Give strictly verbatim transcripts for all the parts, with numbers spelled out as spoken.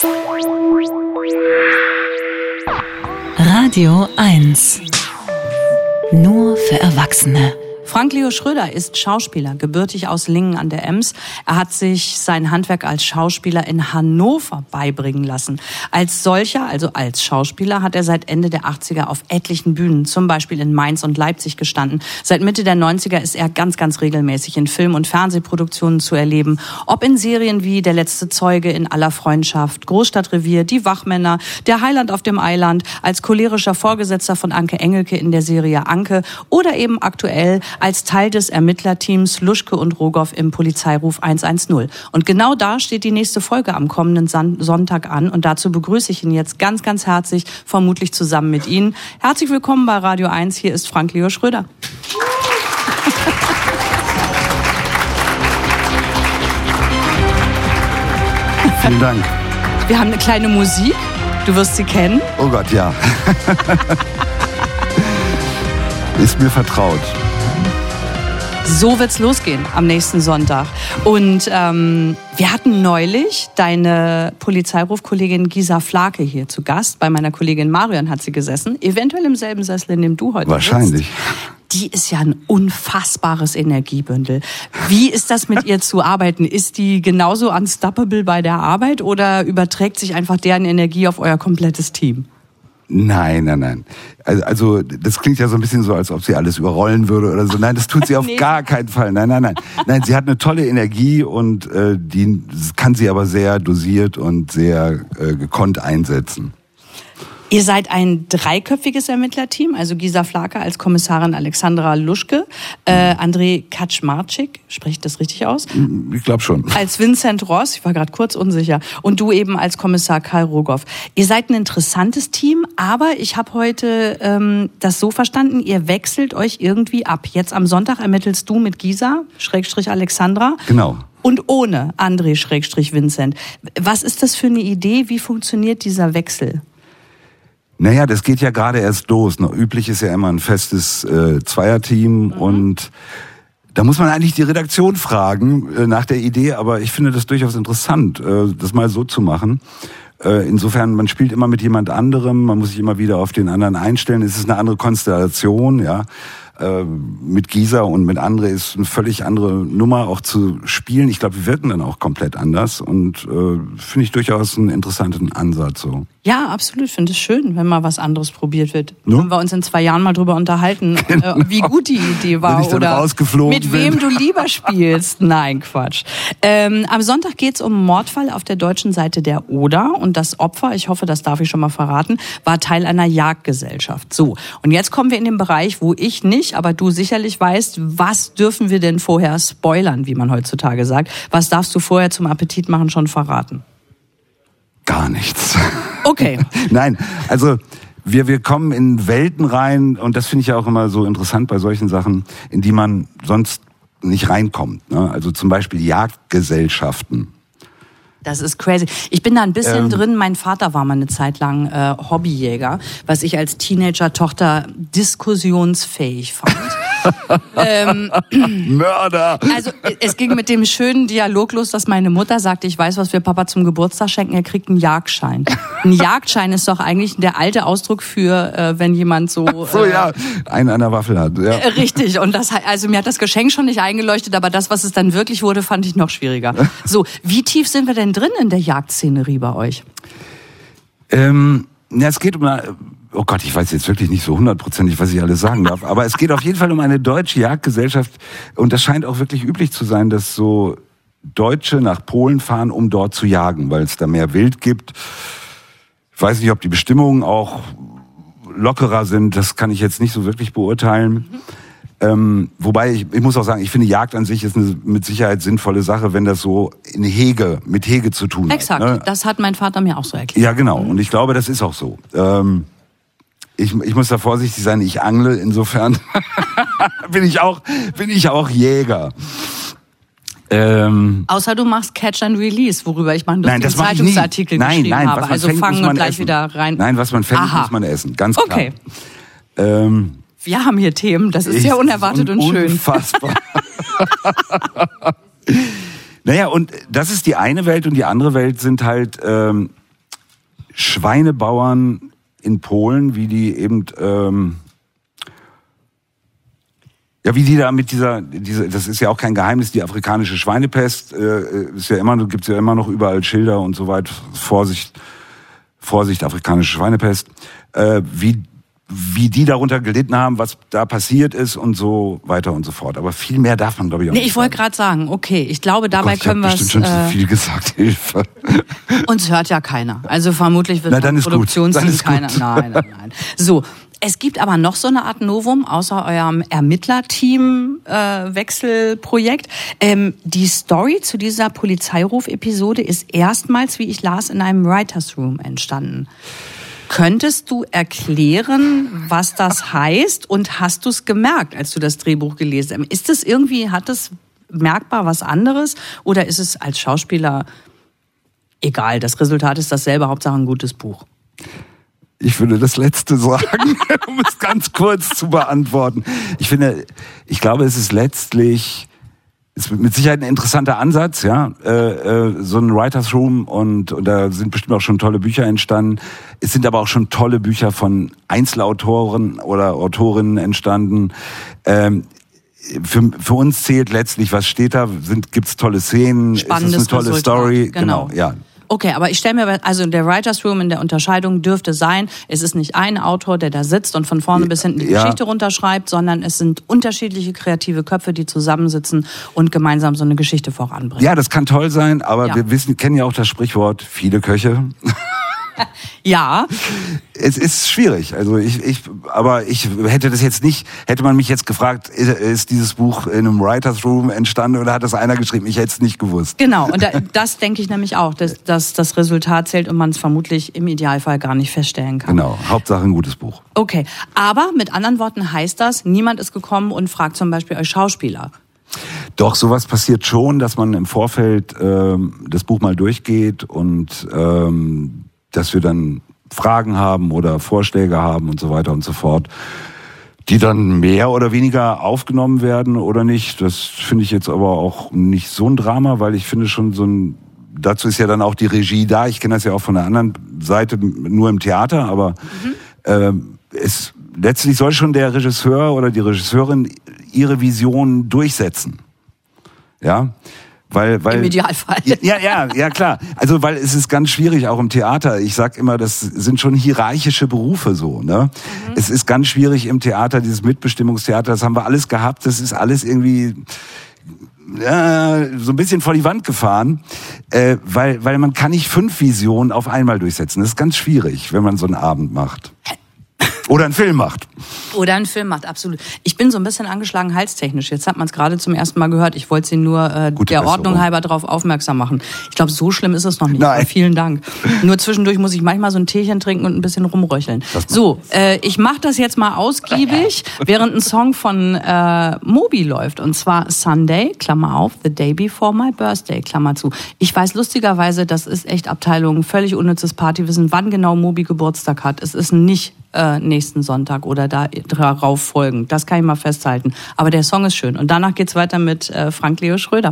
Radio eins. Nur für Erwachsene. Frank Leo Schröder ist Schauspieler, gebürtig aus Lingen an der Ems. Er hat sich sein Handwerk als Schauspieler in Hannover beibringen lassen. Als solcher, also als Schauspieler, hat er seit Ende der achtziger auf etlichen Bühnen, zum Beispiel in Mainz und Leipzig, gestanden. Seit Mitte der neunziger ist er ganz, ganz regelmäßig in Film- und Fernsehproduktionen zu erleben. Ob in Serien wie Der letzte Zeuge, In aller Freundschaft, Großstadtrevier, Die Wachmänner, Der Heiland auf dem Eiland, als cholerischer Vorgesetzter von Anke Engelke in der Serie Anke oder eben aktuell als Teil des Ermittlerteams Luschke und Rogoff im Polizeiruf hundertzehn. Und genau da steht die nächste Folge am kommenden Sonntag an. Und dazu begrüße ich ihn jetzt ganz, ganz herzlich, vermutlich zusammen mit Ihnen. Herzlich willkommen bei Radio eins. Hier ist Frank Leo Schröder. Vielen Dank. Wir haben eine kleine Musik. Du wirst sie kennen. Oh Gott, ja. Ist mir vertraut. So wird's losgehen am nächsten Sonntag. Und ähm, wir hatten neulich deine Polizeirufkollegin Gisa Flake hier zu Gast. Bei meiner Kollegin Marion hat sie gesessen. Eventuell im selben Sessel, in dem du heute Wahrscheinlich. sitzt. Die ist ja ein unfassbares Energiebündel. Wie ist das mit ihr zu arbeiten? Ist die genauso unstoppable bei der Arbeit oder überträgt sich einfach deren Energie auf euer komplettes Team? Nein, nein, nein. Also, also das klingt ja so ein bisschen so, als ob sie alles überrollen würde oder so. Nein, das tut sie auf nee. gar keinen Fall. Nein, nein, nein. Nein, sie hat eine tolle Energie und äh, die kann sie aber sehr dosiert und sehr äh, gekonnt einsetzen. Ihr seid ein dreiköpfiges Ermittlerteam, also Gisa Flake als Kommissarin Alexandra Luschke, äh, André Kaczmarczyk, spreche ich das richtig aus? Ich glaube schon. Als Vincent Ross, ich war gerade kurz unsicher, und du eben als Kommissar Karl Rogoff. Ihr seid ein interessantes Team, aber ich habe heute ähm, das so verstanden, ihr wechselt euch irgendwie ab. Jetzt am Sonntag ermittelst du mit Gisa, Schrägstrich Alexandra. Genau. Und ohne André, Schrägstrich Vincent. Was ist das für eine Idee? Wie funktioniert dieser Wechsel? Naja, das geht ja gerade erst los. Noch üblich ist ja immer ein festes äh, Zweierteam mhm. und da muss man eigentlich die Redaktion fragen äh, nach der Idee, aber ich finde das durchaus interessant, äh, das mal so zu machen. Äh, insofern, man spielt immer mit jemand anderem, man muss sich immer wieder auf den anderen einstellen. Es ist eine andere Konstellation, ja. Äh, mit Gisa und mit André ist eine völlig andere Nummer auch zu spielen. Ich glaube, wir wirken dann auch komplett anders und äh, finde ich durchaus einen interessanten Ansatz so. Ja, absolut. Ich finde es schön, wenn mal was anderes probiert wird. No? Können wir uns in zwei Jahren mal drüber unterhalten, genau. äh, wie gut die Idee war oder mit wem bin. du lieber spielst. Nein, Quatsch. Ähm, am Sonntag geht's um einen Mordfall auf der deutschen Seite der Oder und das Opfer, ich hoffe, das darf ich schon mal verraten, war Teil einer Jagdgesellschaft. So, und jetzt kommen wir in den Bereich, wo ich nicht, aber du sicherlich weißt, was dürfen wir denn vorher spoilern, wie man heutzutage sagt. Was darfst du vorher zum Appetit machen schon verraten? Gar nichts. Okay. Nein, also wir, wir kommen in Welten rein und das finde ich ja auch immer so interessant bei solchen Sachen, in die man sonst nicht reinkommt. Ne? Also zum Beispiel Jagdgesellschaften. Das ist crazy. Ich bin da ein bisschen ähm, drin. Mein Vater war mal eine Zeit lang äh, Hobbyjäger, was ich als Teenager-Tochter diskussionsfähig fand. ähm, Mörder! Also es ging mit dem schönen Dialog los, dass meine Mutter sagte, ich weiß, was wir Papa zum Geburtstag schenken, er kriegt einen Jagdschein. Ein Jagdschein ist doch eigentlich der alte Ausdruck für, äh, wenn jemand so... Ach so, äh, ja, einen an der Waffel hat. Ja. Äh, richtig, und das, also mir hat das Geschenk schon nicht eingeleuchtet, aber das, was es dann wirklich wurde, fand ich noch schwieriger. So, wie tief sind wir denn drin in der Jagdszenerie bei euch? Ähm, ja, es geht um eine... Oh Gott, ich weiß jetzt wirklich nicht so hundertprozentig, was ich alles sagen darf. Aber es geht auf jeden Fall um eine deutsche Jagdgesellschaft. Und das scheint auch wirklich üblich zu sein, dass so Deutsche nach Polen fahren, um dort zu jagen, weil es da mehr Wild gibt. Ich weiß nicht, ob die Bestimmungen auch lockerer sind. Das kann ich jetzt nicht so wirklich beurteilen. Mhm. Ähm, wobei, ich, ich muss auch sagen, ich finde, Jagd an sich ist eine mit Sicherheit sinnvolle Sache, wenn das so in Hege, mit Hege zu tun Exakt, hat. Exakt, ne? Das hat mein Vater mir auch so erklärt. Ja, genau. Und ich glaube, das ist auch so. Ähm, Ich, ich muss da vorsichtig sein, ich angle, insofern bin ich auch, bin ich auch Jäger. Ähm, Außer du machst Catch and Release, worüber ich mal einen nein, das Zeitungsartikel nein, geschrieben nein, habe. Also fängt, fangen und gleich essen. wieder rein. Nein, was man fängt, Aha. muss man essen, ganz klar. Okay. Ähm, Wir haben hier Themen, das ist ich, sehr unerwartet un- und schön. Unfassbar. Naja, und das ist die eine Welt und die andere Welt sind halt ähm, Schweinebauern in Polen, wie die eben ähm, ja, wie die da mit dieser, diese, das ist ja auch kein Geheimnis, die afrikanische Schweinepest äh, ist ja immer, gibt's ja immer noch überall Schilder und so weiter. Vorsicht, Vorsicht, afrikanische Schweinepest. Äh, wie wie die darunter gelitten haben, was da passiert ist und so weiter und so fort. Aber viel mehr darf man, glaube ich, auch nee, nicht. Nee, ich wollte gerade sagen, okay, ich glaube, dabei oh Gott, können wir es. Ich habe bestimmt schon äh, zu viel gesagt, Hilfe. Uns hört ja keiner. Also vermutlich wird Na, dann ist Produktionsteam gut. Dann ist keiner. gut. Nein, nein, nein. So. Es gibt aber noch so eine Art Novum, außer eurem Ermittlerteam-Wechselprojekt. Äh, ähm, die Story zu dieser Polizeiruf-Episode ist erstmals, wie ich las, in einem Writers Room entstanden. Könntest du erklären, was das heißt? Und hast du es gemerkt, als du das Drehbuch gelesen hast? Ist es irgendwie, hat es merkbar was anderes? Oder ist es als Schauspieler egal? Das Resultat ist dasselbe, Hauptsache ein gutes Buch. Ich würde das Letzte sagen, um es ganz kurz zu beantworten. Ich finde, ich glaube, es ist letztlich, ist mit Sicherheit ein interessanter Ansatz, ja, äh, äh, so ein Writers Room und, und da sind bestimmt auch schon tolle Bücher entstanden. Es sind aber auch schon tolle Bücher von Einzelautoren oder Autorinnen entstanden. Ähm, Für, für uns zählt letztlich, was steht da, sind, gibt's tolle Szenen, Spannendes ist es eine tolle Resultat. Story, Genau. genau, ja. Okay, aber ich stelle mir, also der Writers Room in der Unterscheidung dürfte sein, es ist nicht ein Autor, der da sitzt und von vorne bis hinten die Ja. Geschichte runterschreibt, sondern es sind unterschiedliche kreative Köpfe, die zusammensitzen und gemeinsam so eine Geschichte voranbringen. Ja, das kann toll sein, aber Ja. wir wissen, kennen ja auch das Sprichwort, viele Köche. Ja. Es ist schwierig. Also ich, ich, aber ich hätte das jetzt nicht, hätte man mich jetzt gefragt, ist, ist dieses Buch in einem Writers Room entstanden oder hat das einer geschrieben? Ich hätte es nicht gewusst. Genau, und da, das denke ich nämlich auch, dass, dass das Resultat zählt und man es vermutlich im Idealfall gar nicht feststellen kann. Genau, Hauptsache ein gutes Buch. Okay, aber mit anderen Worten heißt das, niemand ist gekommen und fragt zum Beispiel euch Schauspieler. Doch, sowas passiert schon, dass man im Vorfeld ähm, das Buch mal durchgeht und ähm, dass wir dann Fragen haben oder Vorschläge haben und so weiter und so fort, die dann mehr oder weniger aufgenommen werden oder nicht. Das finde ich jetzt aber auch nicht so ein Drama, weil ich finde schon so ein, dazu ist ja dann auch die Regie da. Ich kenne das ja auch von der anderen Seite, nur im Theater, aber mhm. ähm, es letztlich soll schon der Regisseur oder die Regisseurin ihre Vision durchsetzen. Ja. Weil, weil, Im Idealfall. Ja, ja, ja, klar. Also, weil es ist ganz schwierig, auch im Theater. Ich sag immer, das sind schon hierarchische Berufe so, ne? Mhm. Es ist ganz schwierig im Theater, dieses Mitbestimmungstheater, das haben wir alles gehabt, das ist alles irgendwie, ja, so ein bisschen vor die Wand gefahren, äh, weil, weil man kann nicht fünf Visionen auf einmal durchsetzen. Das ist ganz schwierig, wenn man so einen Abend macht. Oder einen Film macht. Oder einen Film macht, absolut. Ich bin so ein bisschen angeschlagen halstechnisch. Jetzt hat man es gerade zum ersten Mal gehört. Ich wollte Sie nur äh, der Ordnung halber darauf aufmerksam machen. Ich glaube, so schlimm ist es noch nicht. Nein. Vielen Dank. Nur zwischendurch muss ich manchmal so ein Teechen trinken und ein bisschen rumröcheln. So, äh, ich mache das jetzt mal ausgiebig, während ein Song von äh, Moby läuft. Und zwar Sunday, Klammer auf, The Day Before My Birthday, Klammer zu. Ich weiß lustigerweise, das ist echt Abteilung, völlig unnützes Partywissen, wann genau Moby Geburtstag hat. Es ist nicht äh, nächsten Sonntag oder da darauf folgend. Das kann ich mal festhalten. Aber der Song ist schön. Und danach geht's weiter mit äh, Frank Leo Schröder.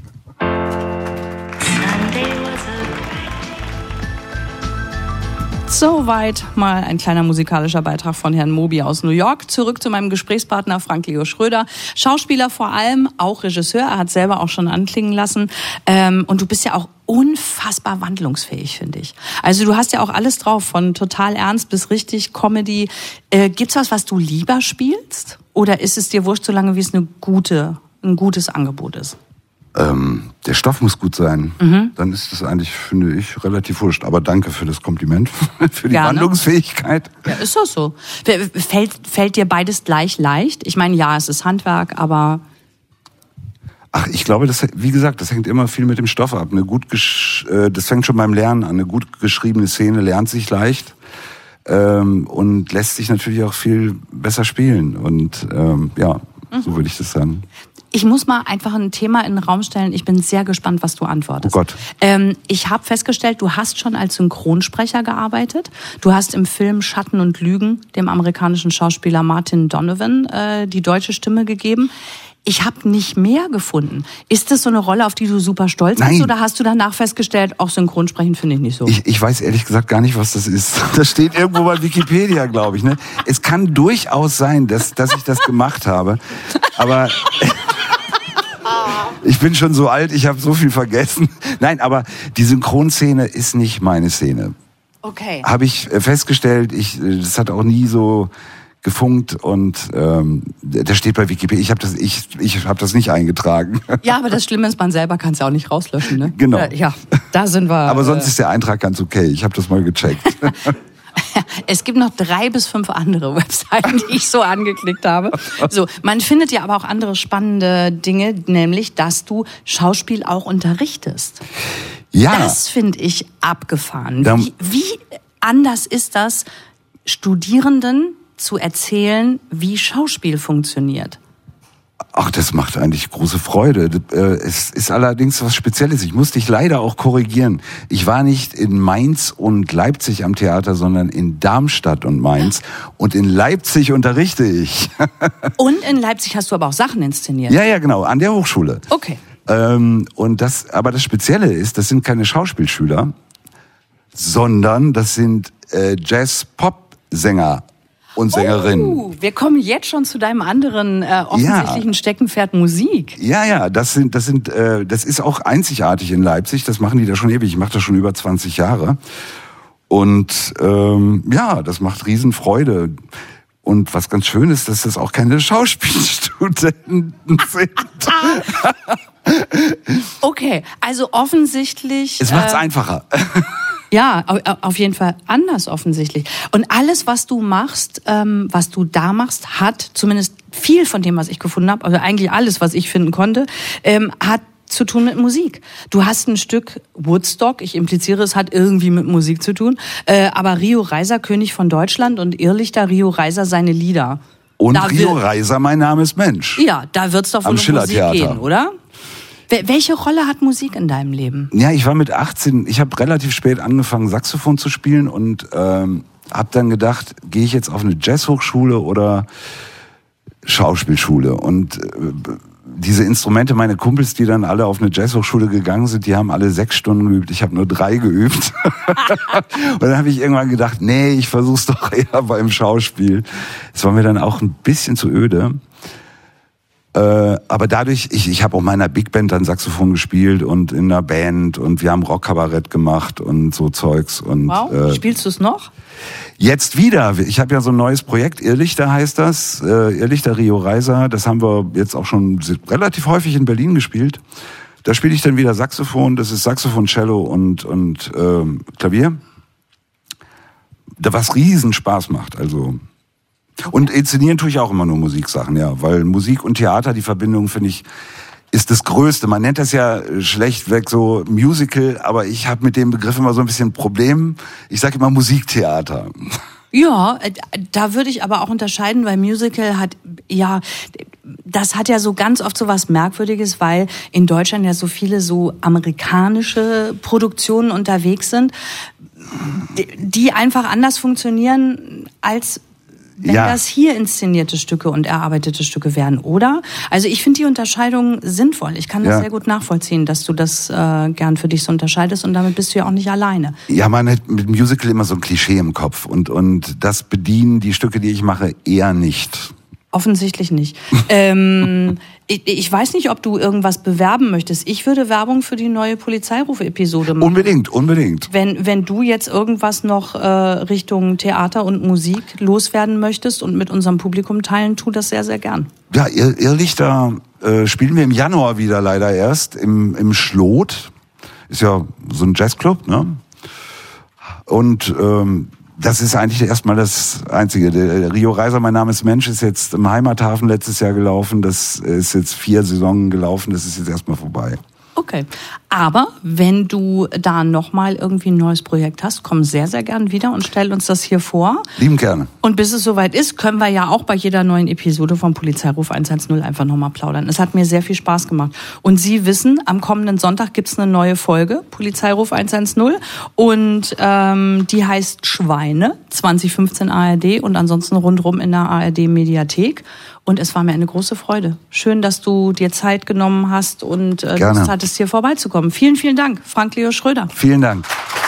Soweit mal ein kleiner musikalischer Beitrag von Herrn Moby aus New York. Zurück zu meinem Gesprächspartner Frank Leo Schröder. Schauspieler vor allem, auch Regisseur. Er hat selber auch schon anklingen lassen. Ähm, und du bist ja auch unfassbar wandlungsfähig, finde ich. Also du hast ja auch alles drauf, von total ernst bis richtig Comedy. Äh, gibt's was, was du lieber spielst? Oder ist es dir wurscht, solange wie es eine gute, ein gutes Angebot ist? Ähm, der Stoff muss gut sein. Mhm. Dann ist das eigentlich, finde ich, relativ wurscht. Aber danke für das Kompliment, für die Gerne. Wandlungsfähigkeit. Ja, ist doch so. Fällt, fällt dir beides gleich leicht? Ich meine, ja, es ist Handwerk, aber... Ach, ich glaube, das, wie gesagt, das hängt immer viel mit dem Stoff ab. Eine gut gesch- äh, das fängt schon beim Lernen an. Eine gut geschriebene Szene lernt sich leicht ähm, und lässt sich natürlich auch viel besser spielen. Und ähm, ja, mhm. so würde ich das sagen. Ich muss mal einfach ein Thema in den Raum stellen. Ich bin sehr gespannt, was du antwortest. Oh Gott. Ähm, ich habe festgestellt, du hast schon als Synchronsprecher gearbeitet. Du hast im Film Schatten und Lügen dem amerikanischen Schauspieler Martin Donovan äh, die deutsche Stimme gegeben. ich habe nicht mehr gefunden. Ist das so eine Rolle, auf die du super stolz Nein. bist? Oder hast du danach festgestellt, auch Synchronsprechen finde ich nicht so? Ich, ich weiß ehrlich gesagt gar nicht, was das ist. Das steht irgendwo bei Wikipedia, glaube ich. Ne? Es kann durchaus sein, dass, dass ich das gemacht habe. Aber ich bin schon so alt, ich habe so viel vergessen. Nein, aber die Synchronszene ist nicht meine Szene. Okay. Habe ich festgestellt, ich, das hat auch nie so gefunkt und ähm, das steht bei Wikipedia. Ich habe das, ich, ich habe das nicht eingetragen. Ja, aber das Schlimme ist, man selber kann es ja auch nicht rauslöschen, ne? Genau. Äh, ja, da sind wir. Aber sonst äh, ist der Eintrag ganz okay. Ich habe das mal gecheckt. Es gibt noch drei bis fünf andere Webseiten, die ich so angeklickt habe. So, man findet ja aber auch andere spannende Dinge, nämlich, dass du Schauspiel auch unterrichtest. Ja. Das finde ich abgefahren. Da- Wie, wie anders ist das, Studierenden zu erzählen, wie Schauspiel funktioniert? Ach, das macht eigentlich große Freude. Es ist allerdings was Spezielles. Ich muss dich leider auch korrigieren. Ich war nicht in Mainz und Leipzig am Theater, sondern in Darmstadt und Mainz. Und in Leipzig unterrichte ich. Und in Leipzig hast du aber auch Sachen inszeniert. Ja, ja, genau, an der Hochschule. Okay. Ähm, und das, aber das Spezielle ist, das sind keine Schauspielschüler, sondern das sind äh, Jazz-Pop-Sänger und Sängerinnen. Oh, wir kommen jetzt schon zu deinem anderen äh, offensichtlichen Ja. Steckenpferd Musik. Ja, ja, das sind, das sind, äh, das ist auch einzigartig in Leipzig. Das machen die da schon ewig. Ich mache das schon über zwanzig Jahre. Und ähm, ja, das macht Riesenfreude. Und was ganz schön ist, dass das auch keine Schauspielstudenten sind. Okay, also offensichtlich. Es macht's äh, einfacher. Ja, au- au- auf jeden Fall anders offensichtlich. Und alles, was du machst, ähm, was du da machst, hat zumindest viel von dem, was ich gefunden habe, also eigentlich alles, was ich finden konnte, ähm, hat zu tun mit Musik. Du hast ein Stück Woodstock, ich impliziere, es hat irgendwie mit Musik zu tun, äh, aber Rio Reiser, König von Deutschland, und Irrlichter, Rio Reiser, seine Lieder. Und Da Rio wird- Reiser, mein Name ist Mensch. Ja, da wird's doch wohl Am um Musik Schillertheater. gehen, oder? Wel- Welche Rolle hat Musik in deinem Leben? Ja, ich war mit achtzehn, ich habe relativ spät angefangen, Saxophon zu spielen und ähm, habe dann gedacht, gehe ich jetzt auf eine Jazzhochschule oder Schauspielschule? Und äh, diese Instrumente, meine Kumpels, die dann alle auf eine Jazzhochschule gegangen sind, die haben alle sechs Stunden geübt. Ich habe nur drei geübt. Und dann habe ich irgendwann gedacht, nee, ich versuch's doch eher beim Schauspiel. Es war mir dann auch ein bisschen zu öde. Äh, aber dadurch, ich, ich habe auch in meiner Big Band dann Saxophon gespielt und in einer Band und wir haben Rockkabarett gemacht und so Zeugs. Und, Wow, äh, spielst du es noch? jetzt wieder. Ich habe ja so ein neues Projekt, Irrlichter heißt das, äh, Irrlichter Rio Reiser. Das haben wir jetzt auch schon relativ häufig in Berlin gespielt. Da spiele ich dann wieder Saxophon, das ist Saxophon, Cello und, und ähm, Klavier. Da was riesen Spaß macht, also... Und inszenieren tue ich auch immer nur Musiksachen, ja, weil Musik und Theater, die Verbindung, finde ich, ist das Größte. Man nennt das ja schlechtweg so Musical, aber ich habe mit dem Begriff immer so ein bisschen ein Problem. Ich sage immer Musiktheater. Ja, äh, da würde ich aber auch unterscheiden, weil Musical hat, ja, das hat ja so ganz oft so was Merkwürdiges, weil in Deutschland ja so viele so amerikanische Produktionen unterwegs sind, die einfach anders funktionieren als wenn Ja. das hier inszenierte Stücke und erarbeitete Stücke wären, oder? Also ich finde die Unterscheidung sinnvoll. Ich kann das Ja. sehr gut nachvollziehen, dass du das äh, gern für dich so unterscheidest, und damit bist du ja auch nicht alleine. Ja, man hat mit Musical immer so ein Klischee im Kopf und, und das bedienen die Stücke, die ich mache, eher nicht. Offensichtlich nicht. ähm, ich, ich weiß nicht, ob du irgendwas bewerben möchtest. Ich würde Werbung für die neue Polizeirufe-Episode machen. Unbedingt, unbedingt. Wenn, wenn du jetzt irgendwas noch äh, Richtung Theater und Musik loswerden möchtest und mit unserem Publikum teilen, tu das sehr, sehr gern. Ja, Irr- Irrlichter äh, spielen wir im Januar wieder leider erst im, im Schlot. Ist ja so ein Jazzclub, ne? Und ähm, das ist eigentlich erstmal das Einzige. Der Rio Reiser, mein Name ist Mensch, ist jetzt im Heimathafen letztes Jahr gelaufen. Das ist jetzt vier Saisonen gelaufen. Das ist jetzt erstmal vorbei. Okay. Aber wenn du da nochmal irgendwie ein neues Projekt hast, komm sehr, sehr gern wieder und stell uns das hier vor. Lieben gerne. Und bis es soweit ist, können wir ja auch bei jeder neuen Episode vom Polizeiruf eins eins null einfach nochmal plaudern. Es hat mir sehr viel Spaß gemacht. Und Sie wissen, am kommenden Sonntag gibt's eine neue Folge, Polizeiruf eins eins null. Und ähm, die heißt Schweine, zwanzig fünfzehn A R D und ansonsten rundrum in der A R D-Mediathek. Und es war mir eine große Freude. Schön, dass du dir Zeit genommen hast und äh, Lust hattest, hier vorbeizukommen. Vielen, vielen Dank, Frank Leo Schröder. Vielen Dank.